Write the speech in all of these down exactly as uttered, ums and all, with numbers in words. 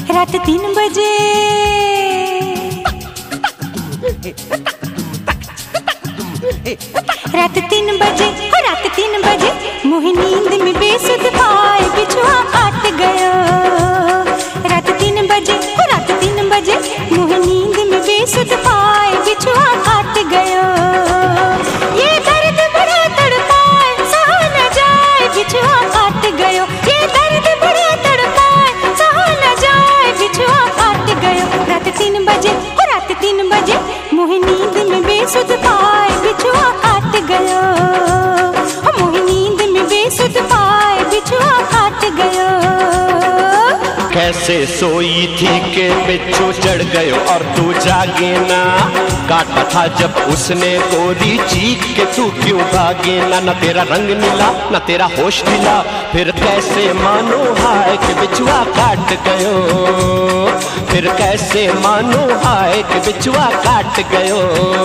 रात तीन बजे रात तीन बजे हो रात तीन बजे मुझे नींद में बेसुध पाए बिछुआ काट गयो। रात तीन बजे हो रात तीन बजे मुझे नींद में बेसुध पाए बिछुआ काट गयो। ये दर्द बड़ा तड़पाए सहा न जाए बिछुआ काट गयो। ये दर्द बड़ा तड़पाए सहा न जाए बिछुआ काट गयो। रात तीन बजे हो रात तीन बजे मुझे नींद में बेसुध पाए बिछुआ काट गयो। मुझे नींद में बेसुध पाए बिछुआ काट गयो। कैसे सोई थी के बिच्छू चढ़ गयो और तू जागे ना। काटा था जब उसने गोरी चीख के तू क्यों भागे ना। न तेरा रंग नीला न तेरा होश ढीला फिर कैसे मानो हाय कि बिछुआ काट गयो। फिर कैसे मानो हाय कि बिछुआ काट गयो।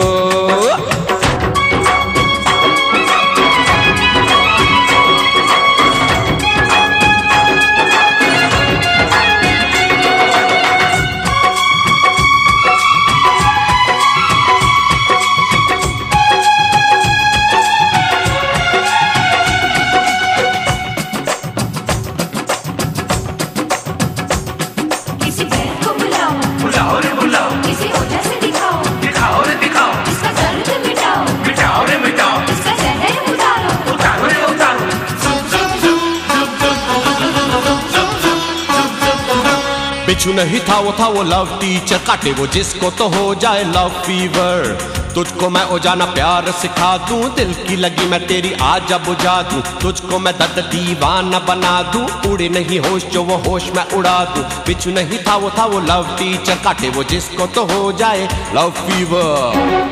बिच्छू नहीं था वो था वो लव टीचर काटे वो जिसको तो हो जाए लव फीवर। तुझको मैं ओ जाना प्यार सिखा दूं दिल की लगी मैं तेरी आजा बुझा दूं। तुझको मैं दर्द दीवाना बना दूं उड़े नहीं होश जो वो होश मैं उड़ा दूं। बिच्छू नहीं था वो था वो लव टीचर काटे वो जिसको तो हो जाए लव फीवर।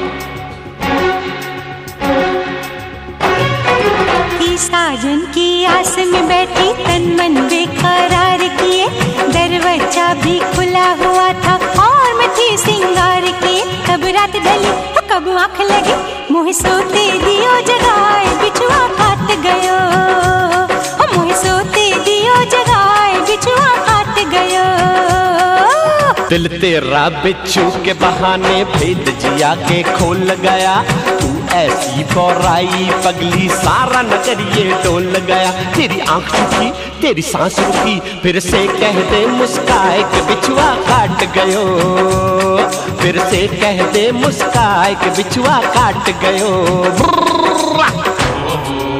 साजन की आस में बैठी तन मन बेकरार किए। दरवाजा भी खुला हुआ था और मैं थी सिंगार किए। कब रात ढली कब आँख लगी मुझे सोते दियो जगाए बिछुआ काट गयो। मुझे सोते दियो जगाए बिछुआ काट गयो। दिल तेरा बिच्छू के बहाने भेद जिया के खोल गया। तू ऐसी बौराई पगली सारा नगर ये डोल गया। तेरी आंख रुकी तेरी सांस रुकी फिर से कह दे मुस्काए कि बिछुआ काट गयो। फिर से कह दे मुस्काए कि बिछुआ काट गयो।